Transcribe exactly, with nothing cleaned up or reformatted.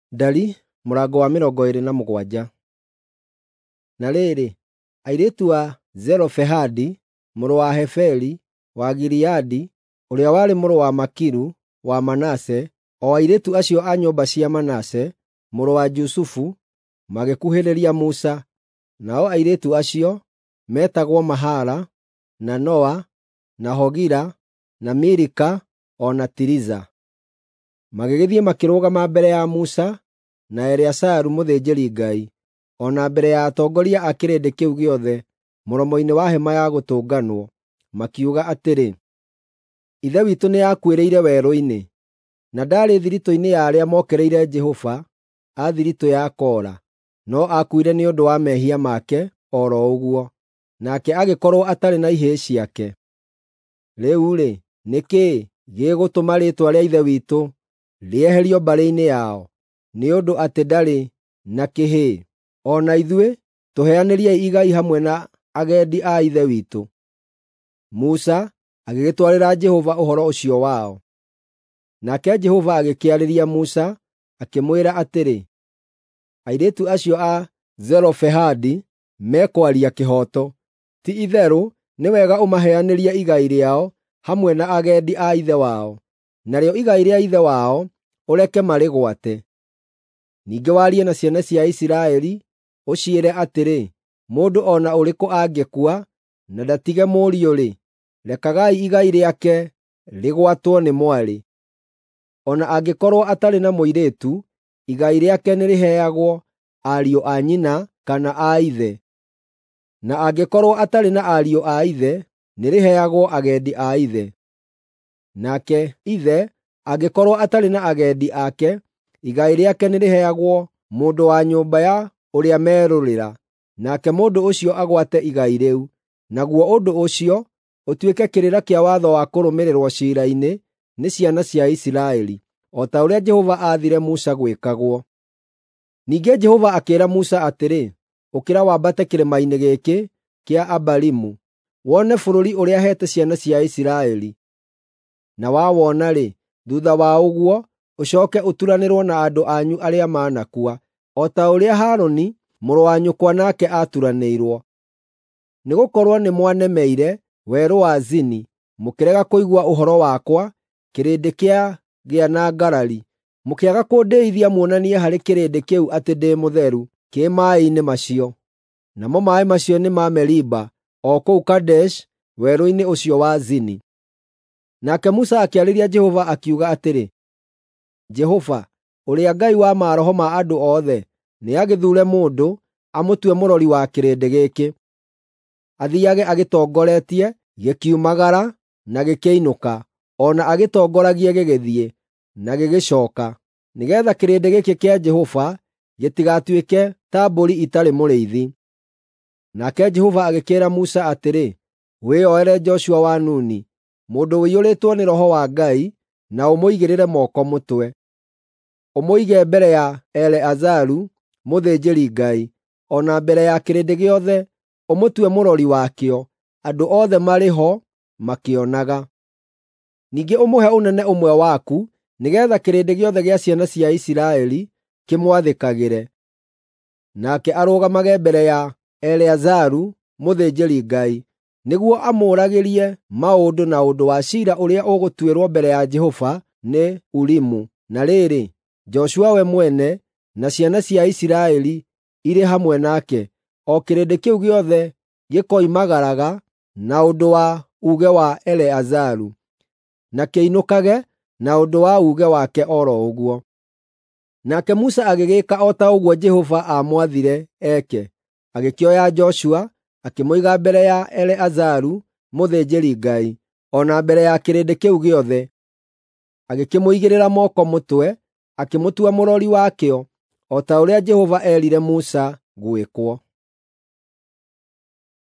Ndari mũrango wa mĩrongo ĩrĩ na mũgwanja. Na rĩrĩ, airĩtu a Zelofehadi mũrũ wa Heferi wa Gileadi, ũrĩa warĩ mũrũ wa Makiru wa Manase, o airĩtu acio a nyũmba cia Manase mũrũ wa Jusufu, magĩkuhĩrĩria Musa. Nao airĩtu acio metagwo Mahala, na Noa, na Hogila, na Milika, o na Tiriza. Magĩgĩthiĩ makĩrũgama mbere ya Musa na Eleasaru mũthĩnjĩri-Ngai, o na mbere ya atongoria a kĩrĩndĩ kĩu gĩothe mũromo-inĩ wa Hema-ya-Gũtũnganwo, makiuga atĩrĩ, “Ithe witũ nĩakuĩrĩire werũ-inĩ, na ndaarĩ thiritũ-inĩ ya arĩa mokereire Jehova a thiritũ ya Kora, no aakuire nĩ ũndũ wa mehia make o ro ũguo, nake agĩkorwo atarĩ na ihĩĩ ciake. Rĩu-rĩ, nĩ kĩĩ gĩgũtũma rĩĩtwa rĩa ithe witũ rĩeherio mbarĩ-inĩ yao, nĩ ũndũ atĩ ndarĩ na kĩhĩĩ? O na ithuĩ tũheanĩriei igai hamwe na agendi a ithe witũ.” Musa agĩgĩtwarĩra Jehova ũhoro ũcio wao. Nake Jehova agĩkĩarĩria Musa, akĩmwĩra atĩrĩ, “Airĩtu acio a Zelofehadi mekwaria kĩhooto. Ti-itherũ nĩ wega ũmaheanĩrie igai rĩao hamwe na agendi a ithe wao, narĩo igai rĩa ithe wao ũreke marĩgwate. Ningĩ warie na ciana cia Isiraeli, ũciĩre atĩrĩ, mũndũ o na ũrĩkũ angĩkua na ndatige mũriũ-rĩ, rekagai igai rĩake rĩgwatwo nĩ mwarĩ. O na angĩkorwo atarĩ na mũirĩtu, igai rĩake nĩrĩheagwo ariũ a nyina kana a ithe. Na angĩkorwo atarĩ na ariũ a ithe, nĩrĩheagwo agendi a ithe. Nake ithe angĩkorwo atarĩ na agendi ake, igai rĩake nĩrĩheagwo mũndũ wa nyũmba ya ũrĩa merũrĩra, nake mũndũ ũcio agwate igai rĩu, naguo ũndũ ũcio ũtuĩke kĩrĩra kĩa watho wa kũrũmĩrĩrwo ciira-inĩ nĩ ciana cia Isiraeli, o ta ũrĩa Jehova aathire Musa gwĩkagwo. Ningĩ Jehova akĩĩra Musa atĩrĩ, “Ũkĩra wambate kĩrĩma-inĩ gĩkĩ kĩa Abarimu, wone bũrũri ũrĩa heete ciana cia Isiraeli. Na wawona-rĩ, thuutha wa ũguo ũcooke ũturanĩrwo na andũ anyu arĩa manakua, o ta ũrĩa Harũni mũrũ wa nyũkwa nake aaturanĩirwo. Nĩgũkorwo nĩmwanemeire werũ wa Zini, mũkĩrega kũigua ũhoro wakwa, kĩrĩndĩ kĩagĩa na ngarari, mũkĩaga kũndĩithia muonanie harĩ kĩrĩndĩ kĩu atĩ ndĩ mũtheru kĩ maaĩ-inĩ macio. Namo maaĩ macio nĩ ma Meriba, o kũu Kadeshi, werũ-inĩ ũcio wa Zini.” Nake Musa akĩarĩria Jehova akiuga atĩrĩ, “Jehova, ũrĩa Ngai wa maroho ma andũ othe, nĩagĩthuure mũndũ amũtue mũrori wa kĩrĩndĩ gĩkĩ, athiiage agĩtongoretie gĩkiumagara na gĩkĩinũka, o na agĩtongoragie gĩgĩthiĩ na gĩgĩcooka, nĩgeetha kĩrĩndĩ gĩkĩ kĩa Jehova gĩtigatuĩke ta mbũri itarĩ mũrĩithi.” Nake Jehova agĩkĩĩra Musa atĩrĩ, “Wĩyoere Joshua wa Nuni, mũndũ ũiyũrĩtwo nĩ Roho wa Ngai, na ũmũigĩrĩre moko mũtwe. Ũmũige mbere ya Eleazaru mũthĩnjĩri-Ngai, o na mbere ya kĩrĩndĩ gĩothe, ũmũtue mũrori wakĩo, andũ othe marĩ ho makĩonaga. Ningĩ ũmũhe ũnene ũmwe waku, nĩgeetha kĩrĩndĩ gĩothe gĩa ciana cia Isiraeli kĩmwathĩkagĩre. Nake arũgamage mbere ya Eleazaru mũthĩnjĩri-Ngai, nĩguo amũũragĩrie maũndũ na ũndũ wa ciira ũrĩa ũgũtuĩrwo mbere ya Jehova nĩ Urimu. Na rĩrĩ, Joshua we mwene na ciana cia Isiraeli irĩ hamwe nake, o kĩrĩndĩ kĩu gĩothe gĩkoimagaraga na ũndũ wa uuge wa Eleazaru, na kĩinũkage na ũndũ wa uuge wake o ro ũguo.” Nake Musa agĩgĩka o ta ũguo Jehova aamwathire eke. Agĩkĩoya Joshua akĩmũiga mbere ya Eleazaru mũthĩnjĩri-Ngai, o na mbere ya kĩrĩndĩ kĩu gĩothe. Agĩkĩmũigĩrĩra moko mũtwe, akĩmũtua mũrori wakĩo, o ta ũrĩa Jehova eerire Musa gwĩkwo.